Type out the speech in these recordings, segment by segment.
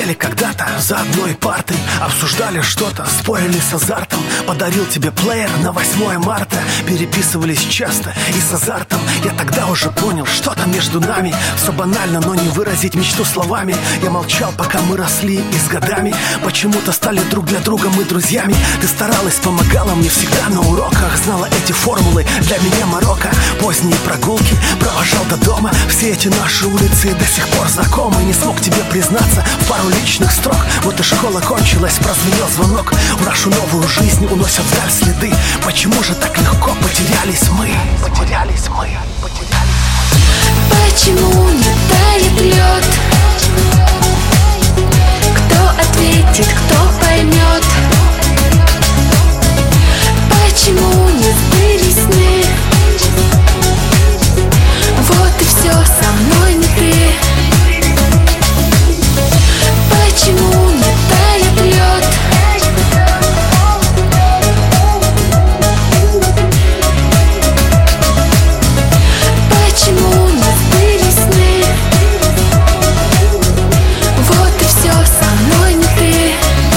Сидели когда-то за одной партой, обсуждали что-то, спорили с азартом. Подарил тебе плеер на 8 марта. Переписывались часто и с азартом. Я тогда уже понял, что-то между нами. Все банально, но не выразить мечту словами. Я молчал, пока мы росли, и с годами почему-то стали друг для друга мы друзьями. Ты старалась, помогала мне всегда на уроках. Знала эти формулы, для меня Марокко. Поздние прогулки провожал до дома. Все эти наши улицы до сих пор знакомы. Не смог тебе признаться в пару личных строк. Вот и школа кончилась, прозвенел звонок. В нашу новую жизнь уносят вдаль следы. Почему же так легко потерялись мы? Потерялись мы, потерялись мы. Почему не тает лед? Кто ответит, кто поймет? Почему не сбылись сны? Вот и все, со мной не ты. Почему не тает лед? Почему не сбылись сны? Вот и все, со мной не ты.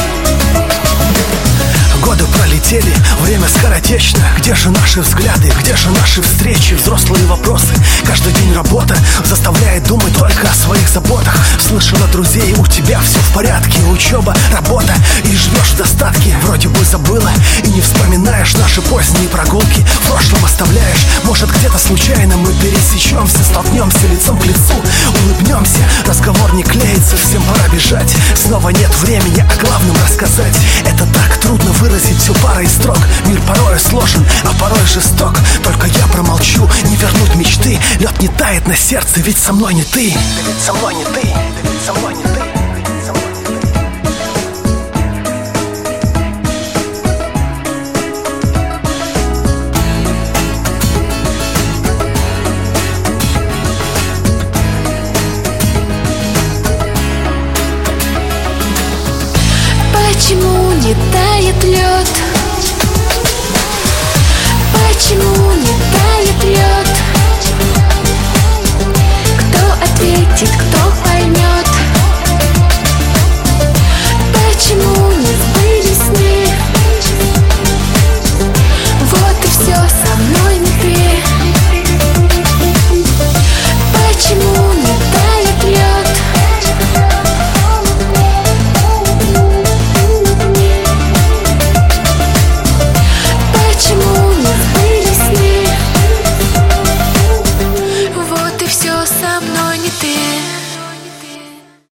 Годы пролетели, время скоротечно. Где же наши взгляды, где же наши встречи? Взрослые вопросы, каждый день работа заставляет думать только о своих заботах. Слышала друзей, у тебя все в порядке. Учеба, работа, и живешь в достатке. Вроде бы забыла и не вспоминаешь наши поздние прогулки. В прошлом оставляешь, может где-то случайно мы пересечемся, столкнемся лицом к лицу, улыбнемся. Разговор не клеится, всем пора бежать. Снова нет времени о главном рассказать. Это так трудно выразить все парой строк. Мир порой сложен, а порой жесток. Только я промолчу, не вернуть мечты. Лед не тает на сердце, ведь со мной не ты. Да ведь со мной не ты, да ведь со мной не ты. Почему не тает лед? Почему не тает лед? Кто ответит, кто поймет? Почему не сбылись сны? Вот и все, со мной не ты. Почему не тает лед? Почему не сбылись сны? Вот и все, со мной не ты.